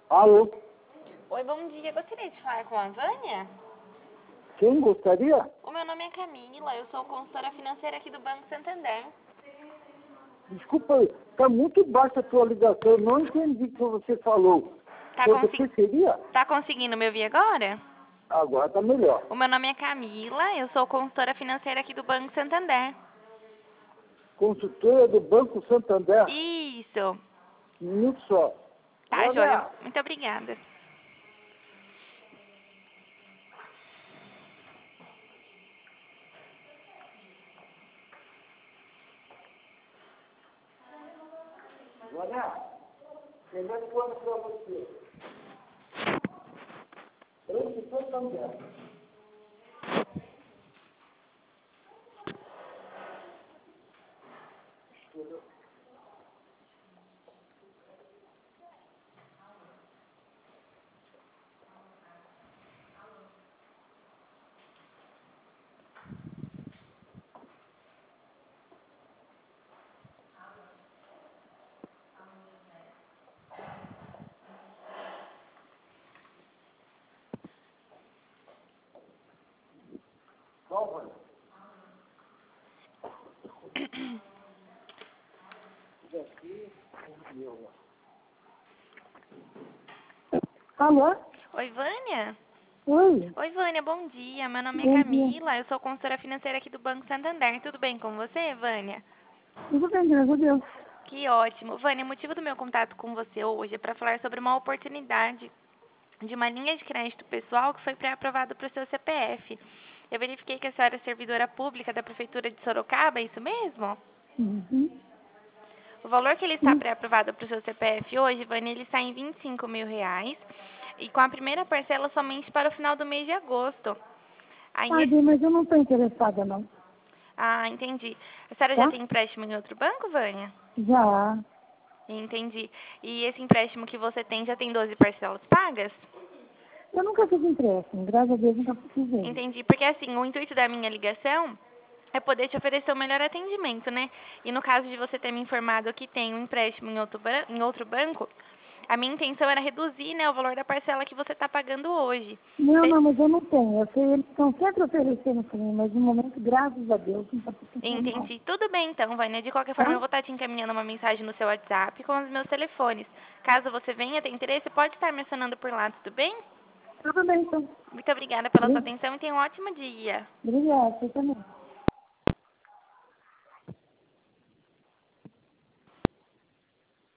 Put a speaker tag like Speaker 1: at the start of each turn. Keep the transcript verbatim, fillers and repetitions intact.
Speaker 1: Alô?
Speaker 2: Oi, bom dia. Gostaria de falar com a Vânia?
Speaker 1: Quem gostaria?
Speaker 2: O meu nome é Camila, eu sou consultora financeira aqui do Banco Santander.
Speaker 1: Desculpa aí, tá muito baixa a tua ligação, eu não entendi o que você falou.
Speaker 2: Tá,
Speaker 1: Sobre o
Speaker 2: consi
Speaker 1: que seria?
Speaker 2: tá conseguindo me ouvir agora?
Speaker 1: Agora tá melhor.
Speaker 2: O meu nome é Camila, eu sou consultora financeira aqui do Banco Santander.
Speaker 1: Consultora do Banco Santander,
Speaker 2: Isso.
Speaker 1: um minuto só.
Speaker 2: Tá, joia.
Speaker 1: Olha,
Speaker 2: Muito obrigada.
Speaker 1: olha, telefone para você. Banco Santander. Salva. Alô?
Speaker 2: Oi, Vânia?
Speaker 1: Oi,
Speaker 2: Oi, Vânia, bom dia. Meu nome é
Speaker 1: bom dia.
Speaker 2: Camila, eu sou consultora financeira aqui do Banco Santander. Tudo bem com você, Vânia?
Speaker 1: Tudo bem, graças a Deus.
Speaker 2: Que ótimo. Vânia, o motivo do meu contato com você hoje é para falar sobre uma oportunidade de uma linha de crédito pessoal que foi pré-aprovada para o seu C P F. Eu verifiquei que a senhora é servidora pública da Prefeitura de Sorocaba, é isso mesmo?
Speaker 1: Uhum.
Speaker 2: O valor que ele está
Speaker 1: Sim.
Speaker 2: pré-aprovado para o seu C P F hoje, Vânia, ele está em vinte e cinco mil reais e com a primeira parcela somente para o final do mês de agosto. Aí, esse...
Speaker 1: Paguei, mas eu não estou interessada, não.
Speaker 2: Ah, entendi. A senhora já
Speaker 1: Tá?
Speaker 2: tem empréstimo em outro banco, Vânia?
Speaker 1: Já.
Speaker 2: Entendi. E esse empréstimo que você tem já tem doze parcelas pagas?
Speaker 1: Eu nunca fiz empréstimo, graças a Deus nunca precisei.
Speaker 2: Entendi, porque assim, o intuito da minha ligação é poder te oferecer o melhor atendimento, né? E no caso de você ter me informado que tem um empréstimo em outro, ban- em outro banco, a minha intenção era reduzir, né, o valor da parcela que você está pagando hoje.
Speaker 1: Não,
Speaker 2: De-
Speaker 1: não, mas eu não tenho. Eu sei, eles estão sempre oferecendo para mim, mas no momento, graças a Deus, não está precisando, não.
Speaker 2: Entendi. Tudo bem então, Vânia. De qualquer forma, eu
Speaker 1: Tá?
Speaker 2: vou estar te encaminhando uma mensagem no seu WhatsApp com os meus telefones. Caso você venha ter interesse, pode estar me acionando por lá, tudo bem?
Speaker 1: Tudo bem, então.
Speaker 2: Muito obrigada pela sua
Speaker 1: Obri-
Speaker 2: atenção e tenha um ótimo dia.
Speaker 1: Obrigada, você também.